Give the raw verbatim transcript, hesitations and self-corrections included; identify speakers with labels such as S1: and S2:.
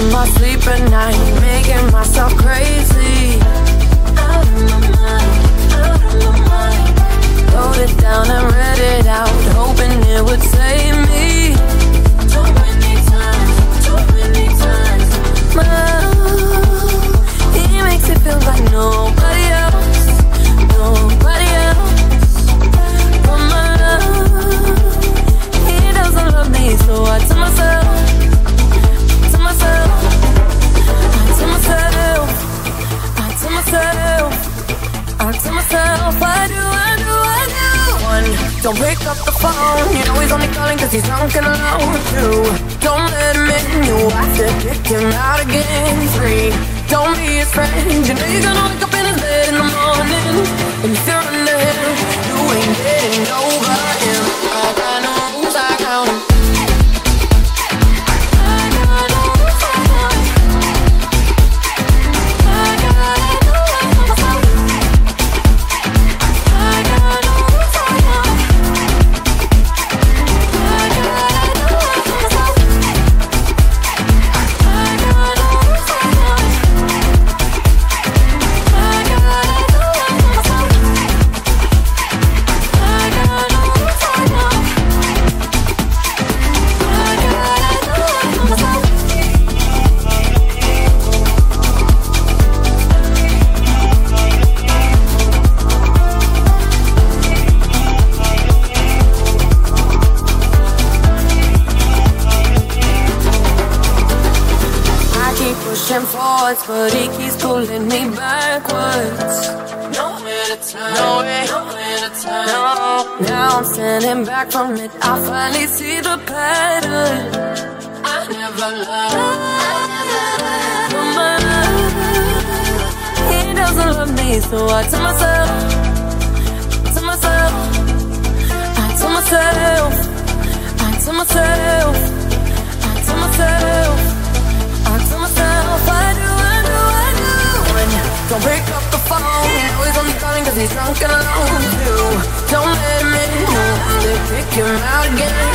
S1: in my sleep at night, making myself crazy. Out of my mind, out of my mind. Wrote it down and read it out, hoping it would save me. Too many times, too many times. My love, he makes it feel like nobody else, nobody else. But my love, he doesn't love me, so I tell myself, tell myself, I tell myself, I tell myself, I tell myself, I do, I do, I do. One, don't pick up the phone, you know he's only calling cause he's drunk and alone. Two, don't let him in, you have to kick him out again. Three, don't be his friend, you know you're gonna wake up in his bed in the morning. And if you're under him, you ain't getting over him. I got no rules, I count him. But he keeps pulling me backwards. Nowhere to turn, nowhere, nowhere to turn. No. Now I'm standing back from it, I finally see the pattern. I never loved, but my love, he doesn't love me, so I tell myself, tell myself, I tell myself, I tell myself, I tell myself, I tell myself, I do. Don't pick up the phone, you know he's only calling cause he's drunk and alone. Two, don't let him in, you have to kick him out again.